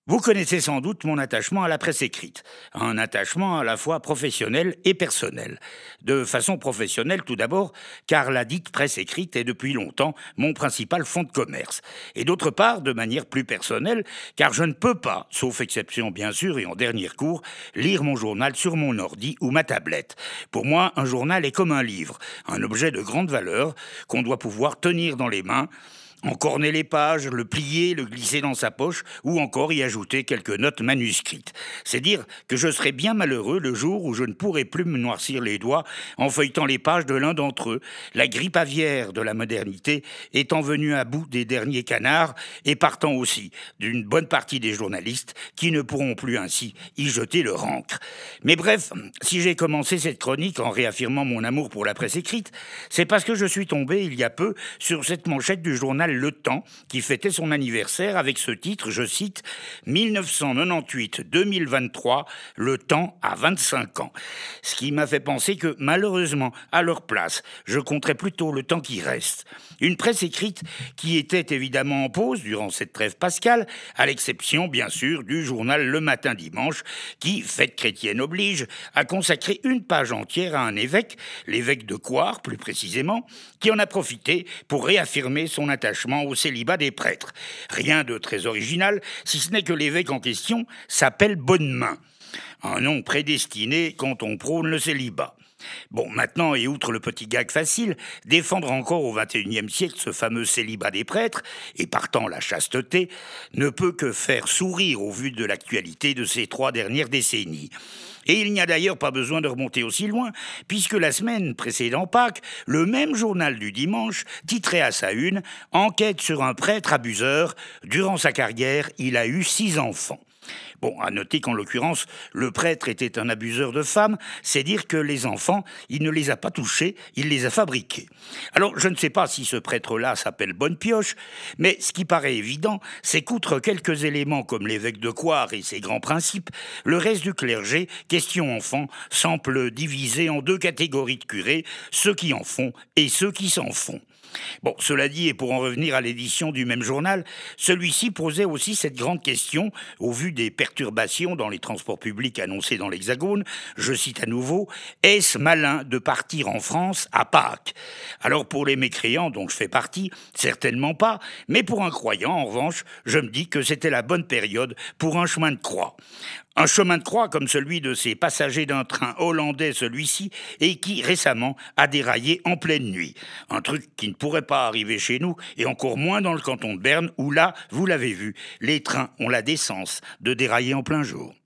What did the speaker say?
Vous connaissez sans doute mon attachement à la presse écrite, un attachement à la fois professionnel et personnel. De façon professionnelle tout d'abord, car la dite presse écrite est depuis longtemps mon principal fonds de commerce. Et d'autre part, de manière plus personnelle, car je ne peux pas, sauf exception bien sûr et en dernier recours, lire mon journal sur mon ordi ou ma tablette. Pour moi, un journal est comme un livre, un objet de grande valeur qu'on doit pouvoir tenir dans les mains, encorner les pages, le plier, le glisser dans sa poche, ou encore y ajouter quelques notes manuscrites. C'est dire que je serai bien malheureux le jour où je ne pourrai plus me noircir les doigts en feuilletant les pages de l'un d'entre eux, la grippe aviaire de la modernité étant venue à bout des derniers canards et partant aussi d'une bonne partie des journalistes qui ne pourront plus ainsi y jeter leur encre. Mais bref, si j'ai commencé cette chronique en réaffirmant mon amour pour la presse écrite, c'est parce que je suis tombé il y a peu sur cette manchette du journal Le Temps, qui fêtait son anniversaire avec ce titre, je cite, 1998-2023, Le Temps a 25 ans. Ce qui m'a fait penser que, malheureusement, à leur place, je compterais plutôt le temps qui reste. Une presse écrite qui était évidemment en pause durant cette trêve pascale, à l'exception, bien sûr, du journal Le Matin Dimanche, qui, fête chrétienne oblige, a consacré une page entière à un évêque, l'évêque de Coire plus précisément, qui en a profité pour réaffirmer son attachement au célibat des prêtres. Rien de très original, si ce n'est que l'évêque en question s'appelle Bonnemain. Un nom prédestiné quand on prône le célibat. Bon, maintenant, et outre le petit gag facile, défendre encore au XXIe siècle ce fameux célibat des prêtres, et partant la chasteté, ne peut que faire sourire au vu de l'actualité de ces 3 dernières décennies. Et il n'y a d'ailleurs pas besoin de remonter aussi loin, puisque la semaine précédant Pâques, le même journal du dimanche titrait à sa une « Enquête sur un prêtre abuseur. Durant sa carrière, il a eu 6 enfants ». Bon, à noter qu'en l'occurrence, le prêtre était un abuseur de femmes, c'est dire que les enfants, il ne les a pas touchés, il les a fabriqués. Alors, je ne sais pas si ce prêtre-là s'appelle Bonne Pioche, mais ce qui paraît évident, c'est qu'outre quelques éléments comme l'évêque de Coire et ses grands principes, le reste du clergé, question enfants, semble divisé en 2 catégories de curés, ceux qui en font et ceux qui s'en font. Bon, cela dit, et pour en revenir à l'édition du même journal, celui-ci posait aussi cette grande question, au vu des perturbations dans les transports publics annoncées dans l'Hexagone, je cite à nouveau, « Est-ce malin de partir en France à Pâques ?» Alors pour les mécréants dont je fais partie, certainement pas, mais pour un croyant, en revanche, je me dis que c'était la bonne période pour un chemin de croix. Un chemin de croix comme celui de ces passagers d'un train hollandais, celui-ci, et qui récemment a déraillé en pleine nuit. Un truc qui ne pourrait pas arriver chez nous, et encore moins dans le canton de Berne, où là, vous l'avez vu, les trains ont la décence de dérailler en plein jour.